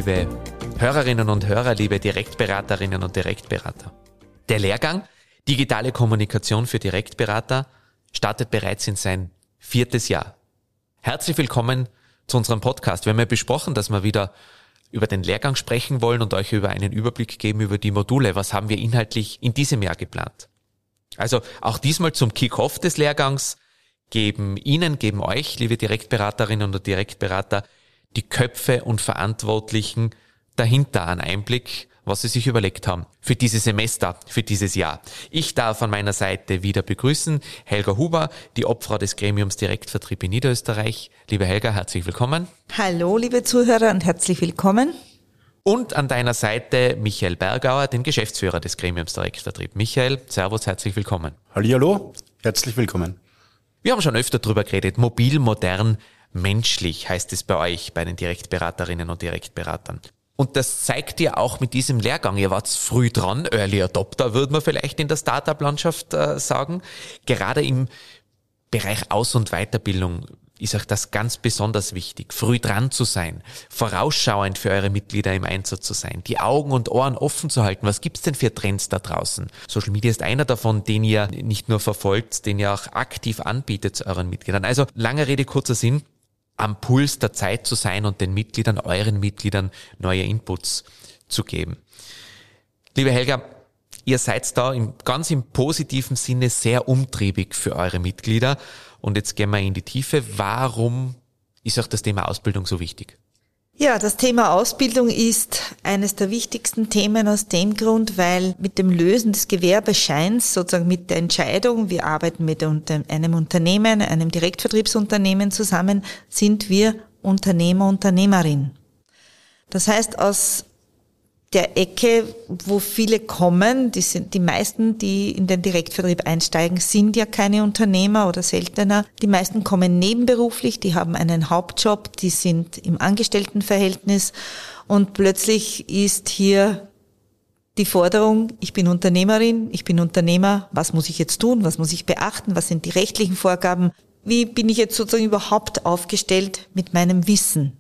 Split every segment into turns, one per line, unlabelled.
liebe Hörerinnen und Hörer, liebe Direktberaterinnen und Direktberater. Der Lehrgang Digitale Kommunikation für Direktberater startet bereits in sein 4. Jahr. Herzlich willkommen zu unserem Podcast. Wir haben ja besprochen, dass wir wieder über den Lehrgang sprechen wollen und euch über einen Überblick geben über die Module. Was haben wir inhaltlich in diesem Jahr geplant? Also auch diesmal zum Kick-Off des Lehrgangs geben euch, liebe Direktberaterinnen und Direktberater, die Köpfe und Verantwortlichen dahinter einen Einblick, was sie sich überlegt haben für dieses Semester, für dieses Jahr. Ich darf an meiner Seite wieder begrüßen Helga Huber, die Obfrau des Gremiums Direktvertrieb in Niederösterreich. Liebe Helga, herzlich willkommen.
Hallo, liebe Zuhörer und herzlich willkommen.
Und an deiner Seite Michael Bergauer, den Geschäftsführer des Gremiums Direktvertrieb. Michael, servus, herzlich willkommen.
Hallihallo, herzlich willkommen.
Wir haben schon öfter drüber geredet, mobil, modern, menschlich heißt es bei euch, bei den Direktberaterinnen und Direktberatern. Und das zeigt ihr auch mit diesem Lehrgang. Ihr wart früh dran, Early Adopter, würde man vielleicht in der Startup-Landschaft sagen. Gerade im Bereich Aus- und Weiterbildung ist euch das ganz besonders wichtig, früh dran zu sein, vorausschauend für eure Mitglieder im Einsatz zu sein, die Augen und Ohren offen zu halten. Was gibt's denn für Trends da draußen? Social Media ist einer davon, den ihr nicht nur verfolgt, den ihr auch aktiv anbietet zu euren Mitgliedern. Also lange Rede, kurzer Sinn, am Puls der Zeit zu sein und den Mitgliedern, euren Mitgliedern neue Inputs zu geben. Liebe Helga, ihr seid da ganz im positiven Sinne sehr umtriebig für eure Mitglieder. Und jetzt gehen wir in die Tiefe. Warum ist euch das Thema Ausbildung so wichtig?
Ja, das Thema Ausbildung ist eines der wichtigsten Themen aus dem Grund, weil mit dem Lösen des Gewerbescheins, sozusagen mit der Entscheidung, wir arbeiten mit einem Unternehmen, einem Direktvertriebsunternehmen zusammen, sind wir Unternehmer, Unternehmerin. Das heißt, aus der Ecke, wo viele kommen, die meisten, die in den Direktvertrieb einsteigen, sind ja keine Unternehmer oder seltener. Die meisten kommen nebenberuflich, die haben einen Hauptjob, die sind im Angestelltenverhältnis und plötzlich ist hier die Forderung, ich bin Unternehmerin, ich bin Unternehmer, was muss ich jetzt tun, was muss ich beachten, was sind die rechtlichen Vorgaben, wie bin ich jetzt sozusagen überhaupt aufgestellt mit meinem Wissen?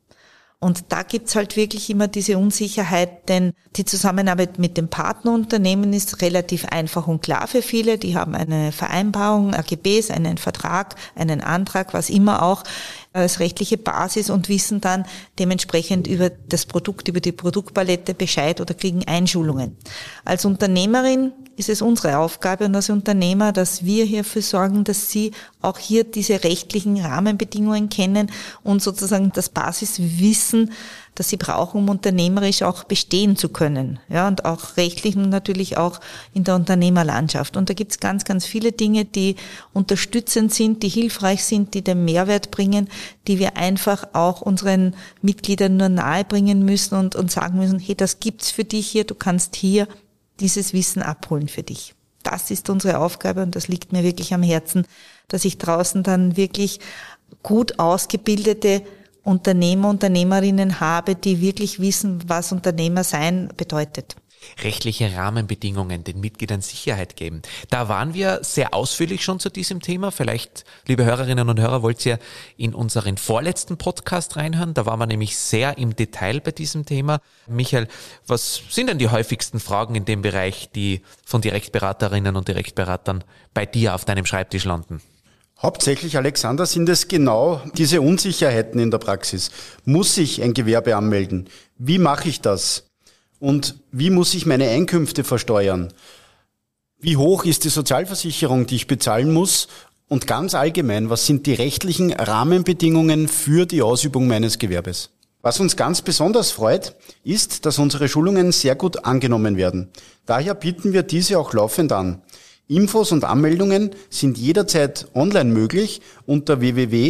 Und da gibt's halt wirklich immer diese Unsicherheit, denn die Zusammenarbeit mit dem Partnerunternehmen ist relativ einfach und klar für viele. Die haben eine Vereinbarung, AGBs, einen Vertrag, einen Antrag, was immer auch als rechtliche Basis und wissen dann dementsprechend über das Produkt, über die Produktpalette Bescheid oder kriegen Einschulungen. Als Unternehmerin ist es unsere Aufgabe und als Unternehmer, dass wir hierfür sorgen, dass sie auch hier diese rechtlichen Rahmenbedingungen kennen und sozusagen das Basiswissen, das sie brauchen, um unternehmerisch auch bestehen zu können. Ja, und auch rechtlich und natürlich auch in der Unternehmerlandschaft. Und da gibt's ganz, ganz viele Dinge, die unterstützend sind, die hilfreich sind, die den Mehrwert bringen, die wir einfach auch unseren Mitgliedern nur nahe bringen müssen und sagen müssen, hey, das gibt's für dich hier, du kannst hier dieses Wissen abholen für dich. Das ist unsere Aufgabe und das liegt mir wirklich am Herzen, dass ich draußen dann wirklich gut ausgebildete Unternehmer, Unternehmerinnen habe, die wirklich wissen, was Unternehmer sein bedeutet.
Rechtliche Rahmenbedingungen, den Mitgliedern Sicherheit geben. Da waren wir sehr ausführlich schon zu diesem Thema. Vielleicht, liebe Hörerinnen und Hörer, wollt ihr in unseren vorletzten Podcast reinhören? Da waren wir nämlich sehr im Detail bei diesem Thema. Michael, was sind denn die häufigsten Fragen in dem Bereich, die von Direktberaterinnen und Direktberatern bei dir auf deinem Schreibtisch landen?
Hauptsächlich, Alexander, sind es genau diese Unsicherheiten in der Praxis. Muss ich ein Gewerbe anmelden? Wie mache ich das? Und wie muss ich meine Einkünfte versteuern? Wie hoch ist die Sozialversicherung, die ich bezahlen muss? Und ganz allgemein, was sind die rechtlichen Rahmenbedingungen für die Ausübung meines Gewerbes? Was uns ganz besonders freut, ist, dass unsere Schulungen sehr gut angenommen werden. Daher bieten wir diese auch laufend an. Infos und Anmeldungen sind jederzeit online möglich unter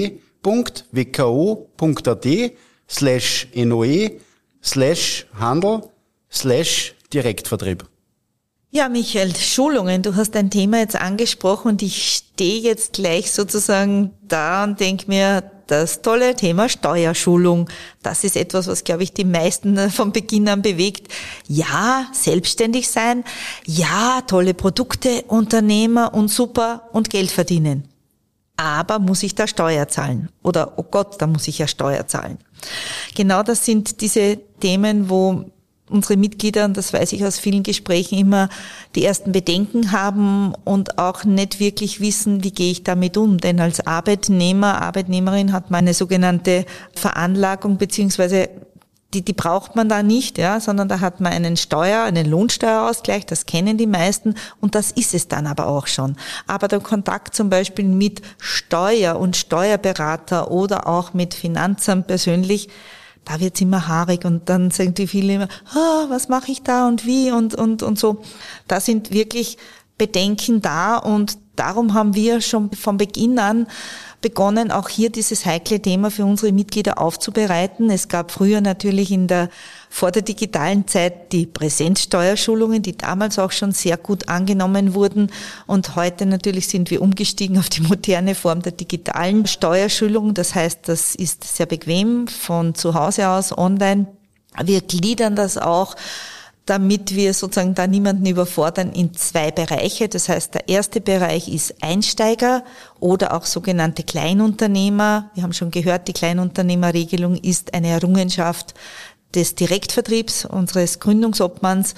www.wko.at/noe/handel/Direktvertrieb.
Ja, Michael, Schulungen, du hast ein Thema jetzt angesprochen und ich stehe jetzt gleich sozusagen da und denke mir, das tolle Thema Steuerschulung, das ist etwas, was, glaube ich, die meisten von Beginn an bewegt. Ja, selbstständig sein, ja, tolle Produkte, Unternehmer und super und Geld verdienen. aber muss ich da Steuer zahlen? Oder, oh Gott, da muss ich ja Steuer zahlen. Genau das sind diese Themen, wo unsere Mitglieder, und das weiß ich aus vielen Gesprächen, immer die ersten Bedenken haben und auch nicht wirklich wissen, wie gehe ich damit um. Denn als Arbeitnehmer, Arbeitnehmerin hat man eine sogenannte Veranlagung, beziehungsweise die braucht man da nicht, ja, sondern da hat man einen Lohnsteuerausgleich, das kennen die meisten, und das ist es dann aber auch schon. Aber der Kontakt zum Beispiel mit Steuer und Steuerberater oder auch mit Finanzamt persönlich, da wird's immer haarig und dann sagen die viele immer, was mache ich da und wie und so. Da sind wirklich Bedenken da und darum haben wir schon von Beginn an begonnen, auch hier dieses heikle Thema für unsere Mitglieder aufzubereiten. Es gab früher natürlich vor der digitalen Zeit die Präsenzsteuerschulungen, die damals auch schon sehr gut angenommen wurden. Und heute natürlich sind wir umgestiegen auf die moderne Form der digitalen Steuerschulung. Das heißt, das ist sehr bequem von zu Hause aus online. Wir gliedern das auch, damit wir sozusagen da niemanden überfordern, in 2 Bereiche. Das heißt, der erste Bereich ist Einsteiger oder auch sogenannte Kleinunternehmer. Wir haben schon gehört, die Kleinunternehmerregelung ist eine Errungenschaft des Direktvertriebs, unseres Gründungsobmanns.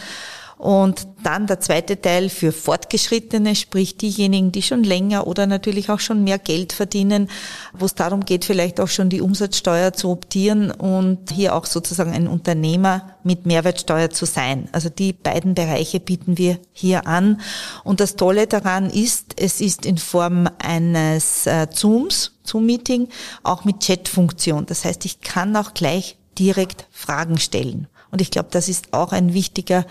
Und dann der zweite Teil für Fortgeschrittene, sprich diejenigen, die schon länger oder natürlich auch schon mehr Geld verdienen, wo es darum geht, vielleicht auch schon die Umsatzsteuer zu optieren und hier auch sozusagen ein Unternehmer mit Mehrwertsteuer zu sein. Also die beiden Bereiche bieten wir hier an. Und das Tolle daran ist, es ist in Form eines Zoom-Meeting, auch mit Chatfunktion. Das heißt, ich kann auch gleich direkt Fragen stellen. Und ich glaube, das ist auch ein wichtiger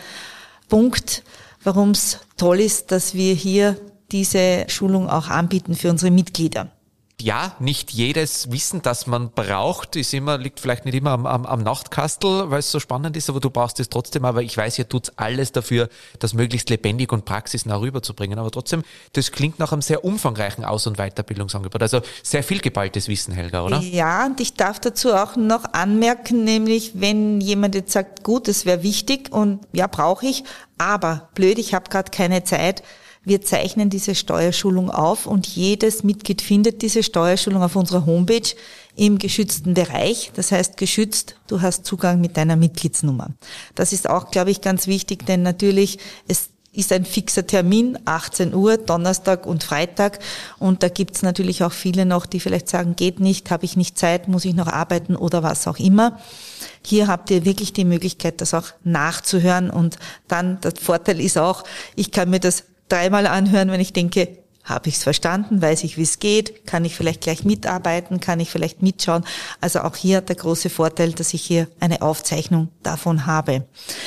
Punkt, warum es toll ist, dass wir hier diese Schulung auch anbieten für unsere Mitglieder.
Ja, nicht jedes Wissen, das man braucht, liegt vielleicht nicht immer am Nachtkastel, weil es so spannend ist, aber du brauchst es trotzdem. Aber ich weiß, ihr tut alles dafür, das möglichst lebendig und praxisnah rüberzubringen. Aber trotzdem, das klingt nach einem sehr umfangreichen Aus- und Weiterbildungsangebot. Also sehr viel geballtes Wissen, Helga, oder?
Ja, und ich darf dazu auch noch anmerken, nämlich wenn jemand jetzt sagt, gut, das wäre wichtig und ja, brauche ich, aber blöd, ich habe gerade keine Zeit. Wir zeichnen diese Steuerschulung auf und jedes Mitglied findet diese Steuerschulung auf unserer Homepage im geschützten Bereich. Das heißt geschützt, du hast Zugang mit deiner Mitgliedsnummer. Das ist auch, glaube ich, ganz wichtig, denn natürlich, es ist ein fixer Termin, 18 Uhr, Donnerstag und Freitag. Und da gibt's natürlich auch viele noch, die vielleicht sagen, geht nicht, habe ich nicht Zeit, muss ich noch arbeiten oder was auch immer. Hier habt ihr wirklich die Möglichkeit, das auch nachzuhören. Und dann, der Vorteil ist auch, ich kann mir das 3-mal anhören, wenn ich denke, habe ich es verstanden, weiß ich, wie es geht, kann ich vielleicht gleich mitarbeiten, kann ich vielleicht mitschauen. Also auch hier der große Vorteil, dass ich hier eine Aufzeichnung davon habe.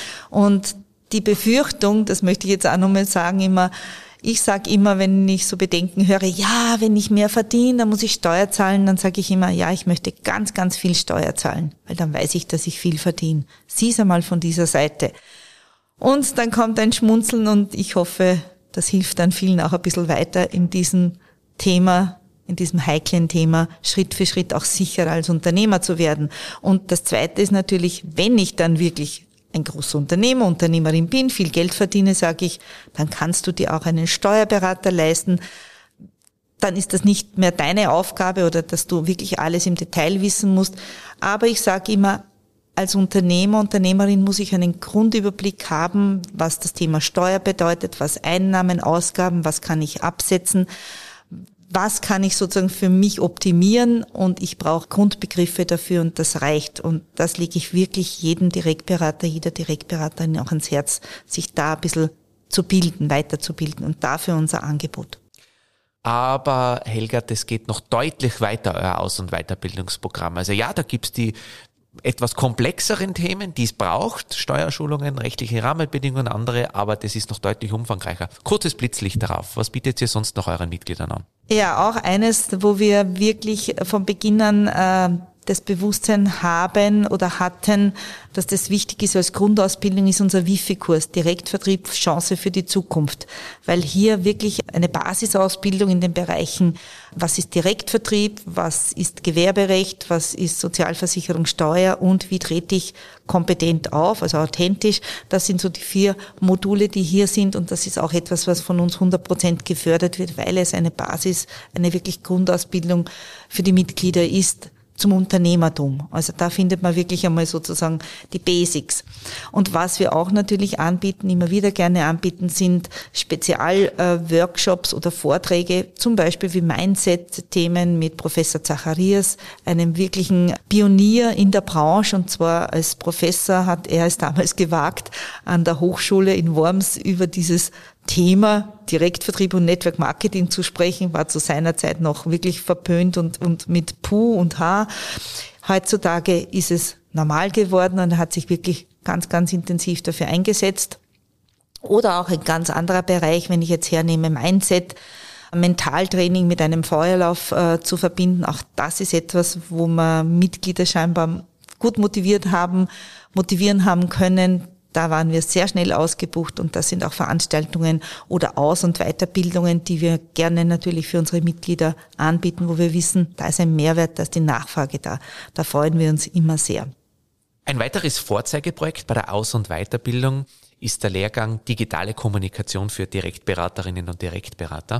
Und die Befürchtung, das möchte ich jetzt auch nochmal sagen, ich sage immer, wenn ich so Bedenken höre, ja, wenn ich mehr verdiene, dann muss ich Steuer zahlen, dann sage ich immer, ja, ich möchte ganz, ganz viel Steuer zahlen, weil dann weiß ich, dass ich viel verdiene. Sieh es einmal von dieser Seite. Und dann kommt ein Schmunzeln und ich hoffe, das hilft dann vielen auch ein bisschen weiter in diesem Thema, in diesem heiklen Thema, Schritt für Schritt auch sicherer als Unternehmer zu werden. Und das Zweite ist natürlich, wenn ich dann wirklich ein großer Unternehmerin bin, viel Geld verdiene, sage ich, dann kannst du dir auch einen Steuerberater leisten. Dann ist das nicht mehr deine Aufgabe oder dass du wirklich alles im Detail wissen musst. Aber ich sage immer, als Unternehmer, Unternehmerin muss ich einen Grundüberblick haben, was das Thema Steuer bedeutet, was Einnahmen, Ausgaben, was kann ich absetzen, was kann ich sozusagen für mich optimieren und ich brauche Grundbegriffe dafür und das reicht. Und das lege ich wirklich jedem Direktberater, jeder Direktberaterin auch ans Herz, sich da ein bisschen zu bilden, weiterzubilden und dafür unser Angebot.
Aber Helga, das geht noch deutlich weiter, euer Aus- und Weiterbildungsprogramm. Also ja, da gibt's die etwas komplexeren Themen, die es braucht, Steuerschulungen, rechtliche Rahmenbedingungen, andere, aber das ist noch deutlich umfangreicher. Kurzes Blitzlicht darauf. Was bietet ihr sonst noch euren Mitgliedern an?
Ja, auch eines, wo wir wirklich von Beginn an das Bewusstsein haben oder hatten, dass das wichtig ist als Grundausbildung, ist unser Wifi-Kurs, Direktvertrieb, Chance für die Zukunft. Weil hier wirklich eine Basisausbildung in den Bereichen, was ist Direktvertrieb, was ist Gewerberecht, was ist Sozialversicherung, Steuer und wie trete ich kompetent auf, also authentisch. Das sind so die 4 Module, die hier sind, und das ist auch etwas, was von uns 100% gefördert wird, weil es eine Basis, eine wirklich Grundausbildung für die Mitglieder ist zum Unternehmertum. Also da findet man wirklich einmal sozusagen die Basics. Und was wir auch natürlich anbieten, immer wieder gerne anbieten, sind Spezialworkshops oder Vorträge, zum Beispiel wie Mindset-Themen mit Professor Zacharias, einem wirklichen Pionier in der Branche. Und zwar als Professor hat er es damals gewagt, an der Hochschule in Worms über dieses Thema Direktvertrieb und Network Marketing zu sprechen, war zu seiner Zeit noch wirklich verpönt und mit Puh und Haar. Heutzutage ist es normal geworden und er hat sich wirklich ganz, ganz intensiv dafür eingesetzt. Oder auch ein ganz anderer Bereich, wenn ich jetzt hernehme, Mindset, Mentaltraining mit einem Feuerlauf zu verbinden. Auch das ist etwas, wo wir Mitglieder scheinbar gut motivieren haben können. Da waren wir sehr schnell ausgebucht, und das sind auch Veranstaltungen oder Aus- und Weiterbildungen, die wir gerne natürlich für unsere Mitglieder anbieten, wo wir wissen, da ist ein Mehrwert, da ist die Nachfrage da. Da freuen wir uns immer sehr.
Ein weiteres Vorzeigeprojekt bei der Aus- und Weiterbildung ist der Lehrgang Digitale Kommunikation für Direktberaterinnen und Direktberater.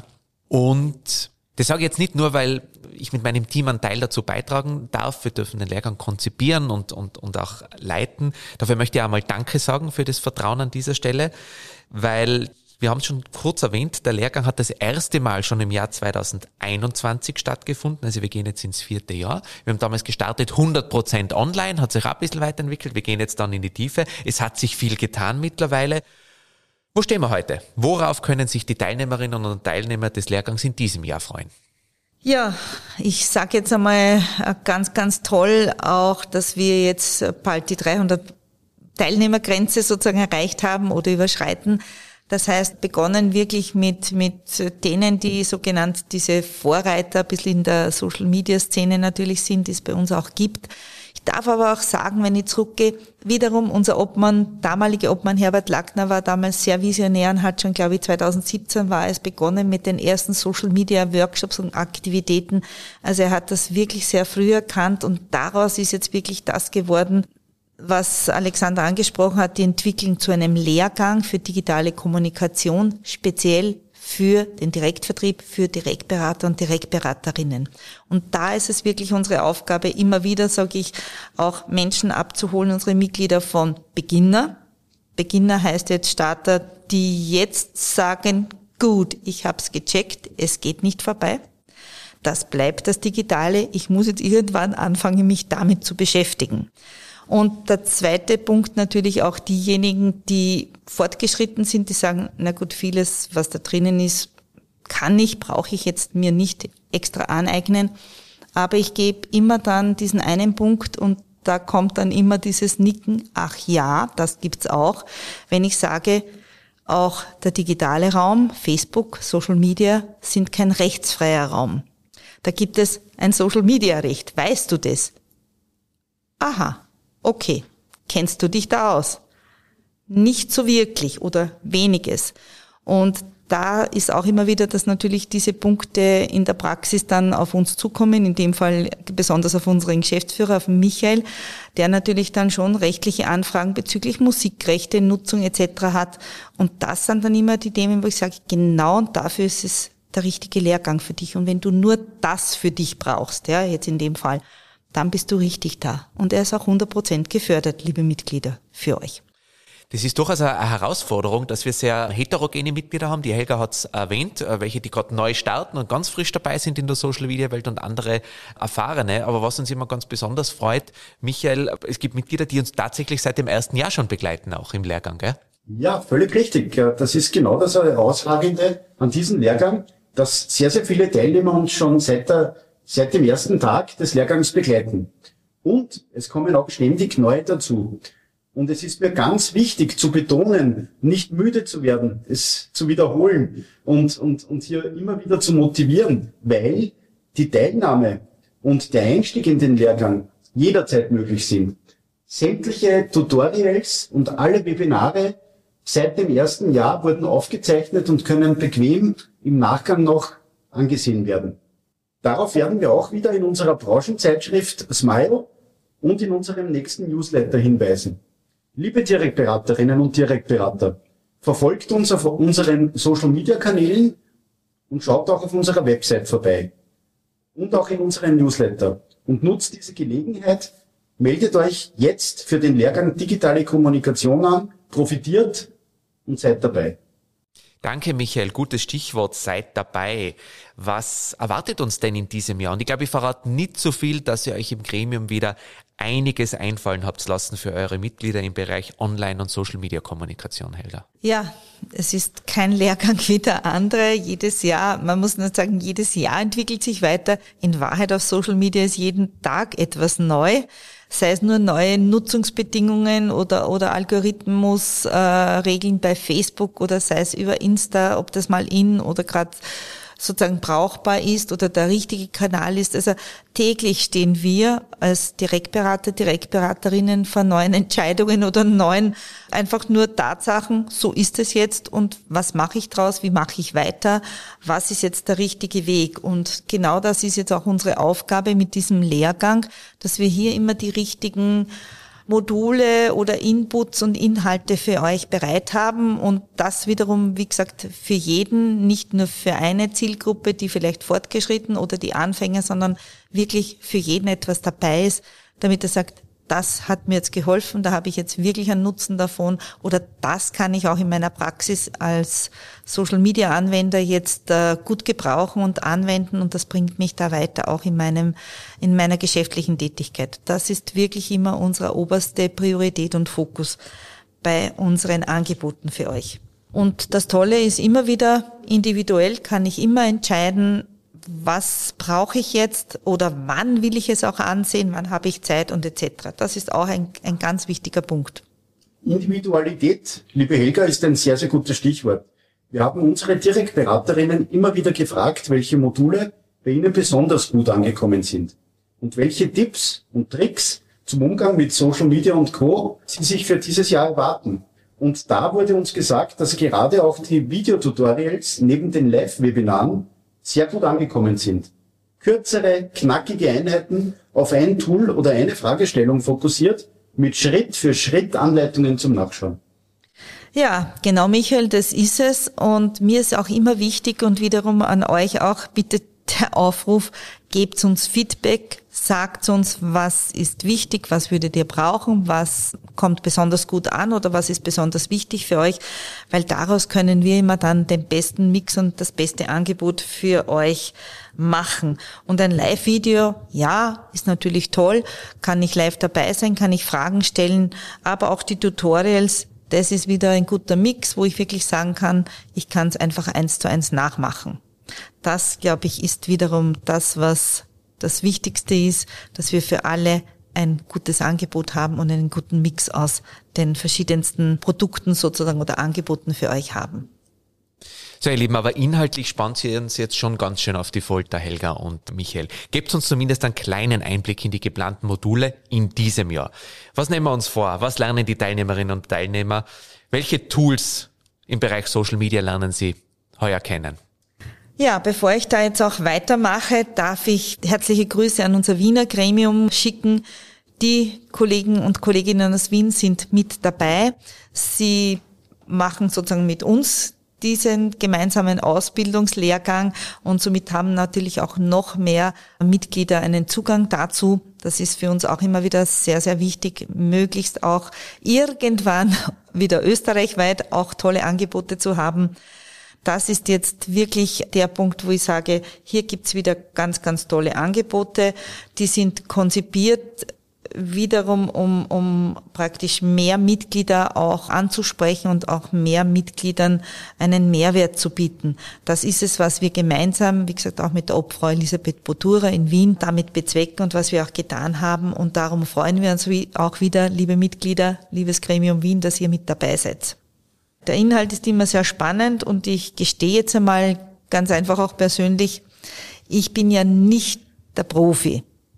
Und das sage ich jetzt nicht nur, weil ich mit meinem Team einen Teil dazu beitragen darf. Wir dürfen den Lehrgang konzipieren und auch leiten. Dafür möchte ich einmal Danke sagen für das Vertrauen an dieser Stelle, weil wir haben es schon kurz erwähnt, der Lehrgang hat das erste Mal schon im Jahr 2021 stattgefunden. Also wir gehen jetzt ins 4. Jahr. Wir haben damals gestartet 100% online, hat sich auch ein bisschen weiterentwickelt. Wir gehen jetzt dann in die Tiefe. Es hat sich viel getan mittlerweile. Wo stehen wir heute? Worauf können sich die Teilnehmerinnen und Teilnehmer des Lehrgangs in diesem Jahr freuen?
Ja, ich sage jetzt einmal ganz, ganz toll auch, dass wir jetzt bald die 300 Teilnehmergrenze sozusagen erreicht haben oder überschreiten. Das heißt, begonnen wirklich mit denen, die sogenannt diese Vorreiter ein bisschen in der Social-Media-Szene natürlich sind, die es bei uns auch gibt. Ich darf aber auch sagen, wenn ich zurückgehe, wiederum unser damalige Obmann Herbert Lackner war damals sehr visionär und hat schon, glaube ich, 2017 war es begonnen mit den ersten Social-Media-Workshops und Aktivitäten. Also er hat das wirklich sehr früh erkannt, und daraus ist jetzt wirklich das geworden, was Alexander angesprochen hat, die Entwicklung zu einem Lehrgang für digitale Kommunikation, speziell für den Direktvertrieb, für Direktberater und Direktberaterinnen. Und da ist es wirklich unsere Aufgabe, immer wieder, sage ich, auch Menschen abzuholen, unsere Mitglieder von Beginner. Beginner heißt jetzt Starter, die jetzt sagen, gut, ich habe es gecheckt, es geht nicht vorbei. Das bleibt das Digitale. Ich muss jetzt irgendwann anfangen, mich damit zu beschäftigen. Und der zweite Punkt natürlich auch diejenigen, die fortgeschritten sind, die sagen, na gut, vieles, was da drinnen ist, brauche ich jetzt mir nicht extra aneignen. Aber ich gebe immer dann diesen einen Punkt, und da kommt dann immer dieses Nicken, ach ja, das gibt's auch. Wenn ich sage, auch der digitale Raum, Facebook, Social Media, sind kein rechtsfreier Raum. Da gibt es ein Social Media Recht. Weißt du das? Aha. Okay, kennst du dich da aus? Nicht so wirklich oder weniges. Und da ist auch immer wieder, dass natürlich diese Punkte in der Praxis dann auf uns zukommen, in dem Fall besonders auf unseren Geschäftsführer, auf den Michael, der natürlich dann schon rechtliche Anfragen bezüglich Musikrechte, Nutzung etc. hat. Und das sind dann immer die Themen, wo ich sage, genau dafür ist es der richtige Lehrgang für dich. Und wenn du nur das für dich brauchst, ja, jetzt in dem Fall, dann bist du richtig da. Und er ist auch 100% gefördert, liebe Mitglieder, für euch.
Das ist durchaus eine Herausforderung, dass wir sehr heterogene Mitglieder haben. Die Helga hat es erwähnt, welche die gerade neu starten und ganz frisch dabei sind in der Social-Media-Welt, und andere erfahrene. Aber was uns immer ganz besonders freut, Michael, es gibt Mitglieder, die uns tatsächlich seit dem ersten Jahr schon begleiten, auch im Lehrgang, gell?
Ja, völlig richtig. Das ist genau das Herausragende an diesem Lehrgang, dass sehr, sehr viele Teilnehmer uns schon seit dem ersten Tag des Lehrgangs begleiten. Und es kommen auch ständig neue dazu. Und es ist mir ganz wichtig zu betonen, nicht müde zu werden, es zu wiederholen und hier immer wieder zu motivieren, weil die Teilnahme und der Einstieg in den Lehrgang jederzeit möglich sind. Sämtliche Tutorials und alle Webinare seit dem ersten Jahr wurden aufgezeichnet und können bequem im Nachgang noch angesehen werden. Darauf werden wir auch wieder in unserer Branchenzeitschrift Smile und in unserem nächsten Newsletter hinweisen. Liebe Direktberaterinnen und Direktberater, verfolgt uns auf unseren Social-Media-Kanälen und schaut auch auf unserer Website vorbei und auch in unserem Newsletter und nutzt diese Gelegenheit, meldet euch jetzt für den Lehrgang Digitale Kommunikation an, profitiert und seid dabei.
Danke, Michael. Gutes Stichwort, seid dabei. Was erwartet uns denn in diesem Jahr? Und ich glaube, ich verrate nicht so viel, dass ihr euch im Gremium wieder einiges einfallen habt lassen für eure Mitglieder im Bereich Online- und Social-Media-Kommunikation, Helga.
Ja, es ist kein Lehrgang wie der andere. Jedes Jahr, man muss nur sagen, jedes Jahr entwickelt sich weiter. In Wahrheit auf Social Media ist jeden Tag etwas neu. Sei es nur neue Nutzungsbedingungen oder Algorithmusregeln bei Facebook oder sei es über Insta, ob das mal oder gerade sozusagen brauchbar ist oder der richtige Kanal ist. Also täglich stehen wir als Direktberater, Direktberaterinnen vor neuen Entscheidungen oder neuen einfach nur Tatsachen. So ist es jetzt und was mache ich draus? Wie mache ich weiter? Was ist jetzt der richtige Weg? Und genau das ist jetzt auch unsere Aufgabe mit diesem Lehrgang, dass wir hier immer die richtigen Module oder Inputs und Inhalte für euch bereit haben und das wiederum, wie gesagt, für jeden, nicht nur für eine Zielgruppe, die vielleicht fortgeschritten oder die Anfänger, sondern wirklich für jeden etwas dabei ist, damit er sagt, das hat mir jetzt geholfen, da habe ich jetzt wirklich einen Nutzen davon oder das kann ich auch in meiner Praxis als Social-Media-Anwender jetzt gut gebrauchen und anwenden und das bringt mich da weiter auch in meiner geschäftlichen Tätigkeit. Das ist wirklich immer unsere oberste Priorität und Fokus bei unseren Angeboten für euch. Und das Tolle ist immer wieder, individuell kann ich immer entscheiden, was brauche ich jetzt oder wann will ich es auch ansehen, wann habe ich Zeit und etc. Das ist auch ein ganz wichtiger Punkt.
Individualität, liebe Helga, ist ein sehr, sehr gutes Stichwort. Wir haben unsere Direktberaterinnen immer wieder gefragt, welche Module bei ihnen besonders gut angekommen sind und welche Tipps und Tricks zum Umgang mit Social Media und Co. sie sich für dieses Jahr erwarten. Und da wurde uns gesagt, dass gerade auch die Videotutorials neben den Live-Webinaren sehr gut angekommen sind. Kürzere, knackige Einheiten auf ein Tool oder eine Fragestellung fokussiert, mit Schritt für Schritt Anleitungen zum Nachschauen.
Ja, genau, Michael, das ist es. Und mir ist auch immer wichtig und wiederum an euch auch bitte der Aufruf, gebt uns Feedback, sagt uns, was ist wichtig, was würdet ihr brauchen, was kommt besonders gut an oder was ist besonders wichtig für euch, weil daraus können wir immer dann den besten Mix und das beste Angebot für euch machen. Und ein Live-Video, ja, ist natürlich toll, kann ich live dabei sein, kann ich Fragen stellen, aber auch die Tutorials, das ist wieder ein guter Mix, wo ich wirklich sagen kann, ich kann es einfach 1:1 nachmachen. Das, glaube ich, ist wiederum das, was das Wichtigste ist, dass wir für alle ein gutes Angebot haben und einen guten Mix aus den verschiedensten Produkten sozusagen oder Angeboten für euch haben.
So, ihr Lieben, aber inhaltlich spannt ihr uns jetzt schon ganz schön auf die Folter, Helga und Michael. Gebt uns zumindest einen kleinen Einblick in die geplanten Module in diesem Jahr. Was nehmen wir uns vor? Was lernen die Teilnehmerinnen und Teilnehmer? Welche Tools im Bereich Social Media lernen sie heuer kennen?
Ja, bevor ich da jetzt auch weitermache, darf ich herzliche Grüße an unser Wiener Gremium schicken. Die Kollegen und Kolleginnen aus Wien sind mit dabei. Sie machen sozusagen mit uns diesen gemeinsamen Ausbildungslehrgang und somit haben natürlich auch noch mehr Mitglieder einen Zugang dazu. Das ist für uns auch immer wieder sehr, sehr wichtig, möglichst auch irgendwann wieder österreichweit auch tolle Angebote zu haben. Das ist jetzt wirklich der Punkt, wo ich sage, hier gibt's wieder ganz, ganz tolle Angebote. Die sind konzipiert wiederum, um praktisch mehr Mitglieder auch anzusprechen und auch mehr Mitgliedern einen Mehrwert zu bieten. Das ist es, was wir gemeinsam, wie gesagt, auch mit der Obfrau Elisabeth Botura in Wien damit bezwecken und was wir auch getan haben. Und darum freuen wir uns auch wieder, liebe Mitglieder, liebes Gremium Wien, dass ihr mit dabei seid. Der Inhalt ist immer sehr spannend und ich gestehe jetzt einmal ganz einfach auch persönlich, ich bin ja nicht der Profi.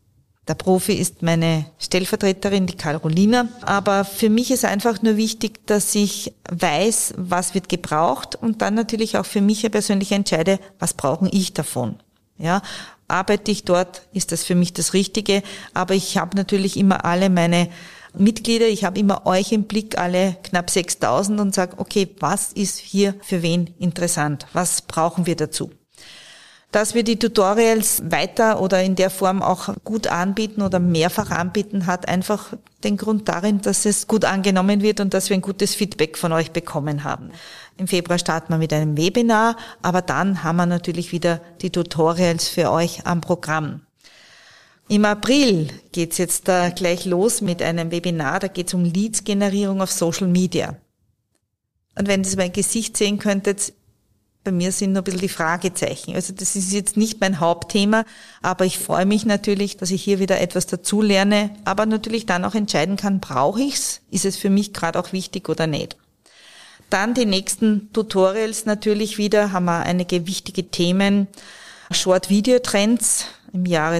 Der Profi ist meine Stellvertreterin, die Carolina. Aber für mich ist einfach nur wichtig, dass ich weiß, was wird gebraucht und dann natürlich auch für mich persönlich entscheide, was brauche ich davon. Ja, arbeite ich dort, ist das für mich das Richtige. Aber ich habe natürlich immer alle meine Mitglieder, ich habe immer euch im Blick, alle knapp 6.000 und sage, okay, was ist hier für wen interessant? Was brauchen wir dazu? Dass wir die Tutorials weiter oder in der Form auch gut anbieten oder mehrfach anbieten, hat einfach den Grund darin, dass es gut angenommen wird und dass wir ein gutes Feedback von euch bekommen haben. Im Februar starten wir mit einem Webinar, aber dann haben wir natürlich wieder die Tutorials für euch am Programm. Im April geht's jetzt da gleich los mit einem Webinar, da geht's um Leads-Generierung auf Social Media. Und wenn ihr mein Gesicht sehen könntet, bei mir sind nur ein bisschen die Fragezeichen. Also das ist jetzt nicht mein Hauptthema, aber ich freue mich natürlich, dass ich hier wieder etwas dazu lerne, aber natürlich dann auch entscheiden kann, brauche ich's? Ist es für mich gerade auch wichtig oder nicht? Dann die nächsten Tutorials natürlich wieder, haben wir einige wichtige Themen. Short-Video-Trends im Jahre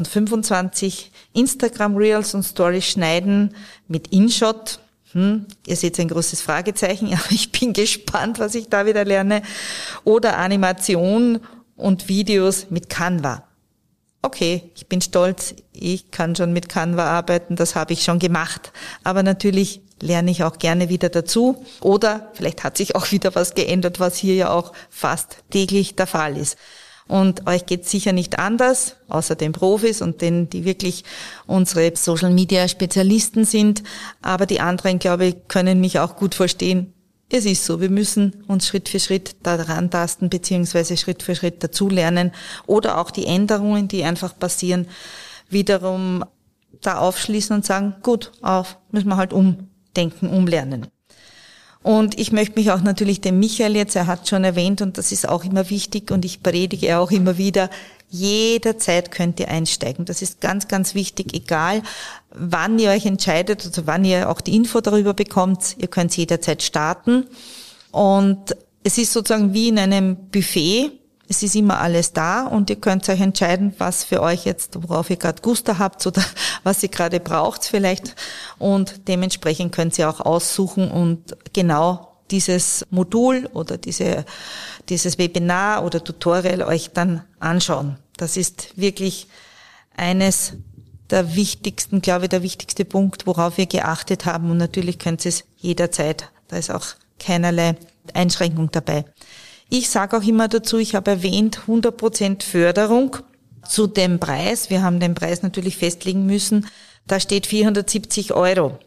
2025, Instagram Reels und Stories schneiden mit InShot. Ihr seht ein großes Fragezeichen, aber ich bin gespannt, was ich da wieder lerne. Oder Animation und Videos mit Canva. Okay, ich bin stolz, ich kann schon mit Canva arbeiten, das habe ich schon gemacht. Aber natürlich lerne ich auch gerne wieder dazu. Oder vielleicht hat sich auch wieder was geändert, was hier ja auch fast täglich der Fall ist. Und euch geht's sicher nicht anders, außer den Profis und denen, die wirklich unsere Social-Media-Spezialisten sind. Aber die anderen, glaube ich, können mich auch gut verstehen. Es ist so, wir müssen uns Schritt für Schritt daran tasten, beziehungsweise Schritt für Schritt dazulernen. Oder auch die Änderungen, die einfach passieren, wiederum da aufschließen und sagen, gut, müssen wir halt umdenken, umlernen. Und ich möchte mich auch natürlich dem Michael jetzt, er hat schon erwähnt, und das ist auch immer wichtig und ich predige auch immer wieder, jederzeit könnt ihr einsteigen. Das ist ganz, ganz wichtig, egal wann ihr euch entscheidet oder wann ihr auch die Info darüber bekommt, ihr könnt jederzeit starten. Und es ist sozusagen wie in einem Buffet, es ist immer alles da und ihr könnt euch entscheiden, was für euch jetzt, worauf ihr gerade Gusto habt oder was ihr gerade braucht vielleicht. Und dementsprechend könnt ihr auch aussuchen und genau dieses Modul oder dieses Webinar oder Tutorial euch dann anschauen. Das ist wirklich eines der wichtigsten, glaube ich, der wichtigste Punkt, worauf wir geachtet haben. Und natürlich könnt ihr es jederzeit, da ist auch keinerlei Einschränkung dabei. Ich sage auch immer dazu, ich habe erwähnt, 100% Förderung zu dem Preis. Wir haben den Preis natürlich festlegen müssen. Da steht 470 €.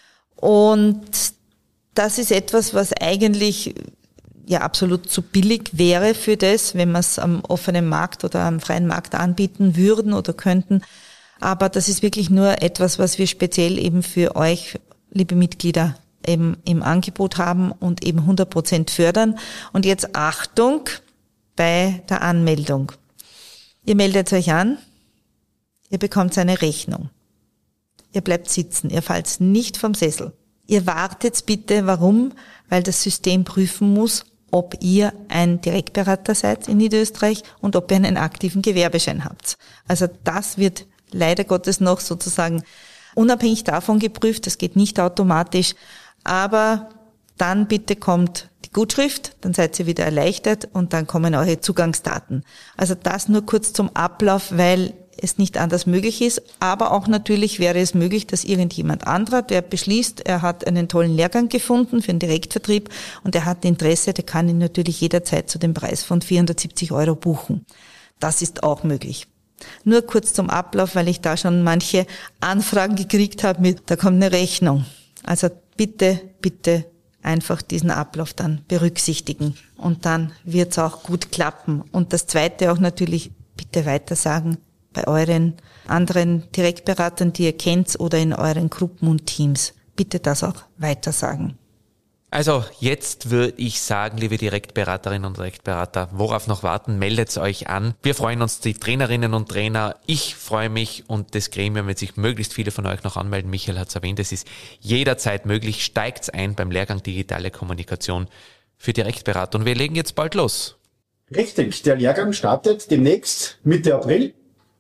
Und das ist etwas, was eigentlich ja absolut zu billig wäre für das, wenn wir es am offenen Markt oder am freien Markt anbieten würden oder könnten. Aber das ist wirklich nur etwas, was wir speziell eben für euch, liebe Mitglieder, eben im Angebot haben und eben 100% fördern. Und jetzt Achtung bei der Anmeldung. Ihr meldet euch an, ihr bekommt eine Rechnung. Ihr bleibt sitzen, ihr fallt nicht vom Sessel. Ihr wartet bitte, warum? Weil das System prüfen muss, ob ihr ein Direktberater seid in Niederösterreich und ob ihr einen aktiven Gewerbeschein habt. Also das wird leider Gottes noch sozusagen unabhängig davon geprüft, das geht nicht automatisch. Aber dann bitte kommt die Gutschrift, dann seid ihr wieder erleichtert und dann kommen eure Zugangsdaten. Also das nur kurz zum Ablauf, weil es nicht anders möglich ist. Aber auch natürlich wäre es möglich, dass irgendjemand anderer, der beschließt, er hat einen tollen Lehrgang gefunden für den Direktvertrieb und er hat Interesse, der kann ihn natürlich jederzeit zu dem Preis von 470 € buchen. Das ist auch möglich. Nur kurz zum Ablauf, weil ich da schon manche Anfragen gekriegt habe mit, da kommt eine Rechnung. Also bitte einfach diesen Ablauf dann berücksichtigen und dann wird's auch gut klappen. Und das Zweite auch natürlich, bitte weitersagen bei euren anderen Direktberatern, die ihr kennt oder in euren Gruppen und Teams. Bitte das auch weitersagen.
Also jetzt würde ich sagen, liebe Direktberaterinnen und Direktberater, worauf noch warten, meldet euch an. Wir freuen uns, die Trainerinnen und Trainer. Ich freue mich und das Gremium wird sich möglichst viele von euch noch anmelden. Michael hat es erwähnt, es ist jederzeit möglich. Steigt ein beim Lehrgang Digitale Kommunikation für Direktberater. Und wir legen jetzt bald los.
Richtig, der Lehrgang startet demnächst Mitte April.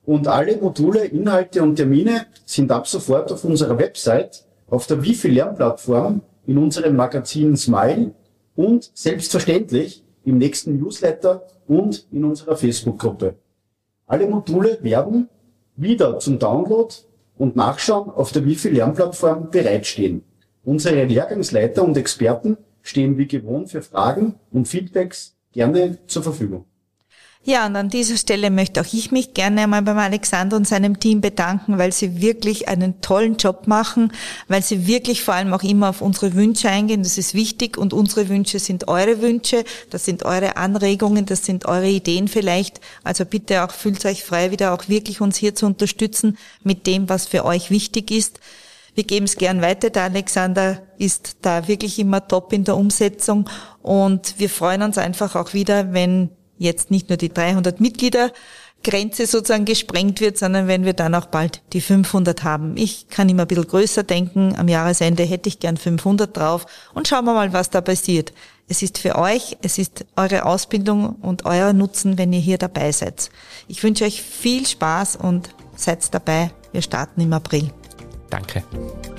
Und alle Module, Inhalte und Termine sind ab sofort auf unserer Website, auf der Wifi-Lernplattform, in unserem Magazin Smile und selbstverständlich im nächsten Newsletter und in unserer Facebook-Gruppe. Alle Module werden wieder zum Download und Nachschauen auf der Wifi-Lernplattform bereitstehen. Unsere Lehrgangsleiter und Experten stehen wie gewohnt für Fragen und Feedbacks gerne zur Verfügung.
Ja, und an dieser Stelle möchte auch ich mich gerne einmal beim Alexander und seinem Team bedanken, weil sie wirklich einen tollen Job machen, weil sie wirklich vor allem auch immer auf unsere Wünsche eingehen. Das ist wichtig und unsere Wünsche sind eure Wünsche, das sind eure Anregungen, das sind eure Ideen vielleicht. Also bitte auch fühlt euch frei, wieder auch wirklich uns hier zu unterstützen mit dem, was für euch wichtig ist. Wir geben es gern weiter. Der Alexander ist da wirklich immer top in der Umsetzung und wir freuen uns einfach auch wieder, wenn jetzt nicht nur die 300 Mitgliedergrenze sozusagen gesprengt wird, sondern wenn wir dann auch bald die 500 haben. Ich kann immer ein bisschen größer denken. Am Jahresende hätte ich gern 500 drauf und schauen wir mal, was da passiert. Es ist für euch, es ist eure Ausbildung und euer Nutzen, wenn ihr hier dabei seid. Ich wünsche euch viel Spaß und seid dabei. Wir starten im April.
Danke.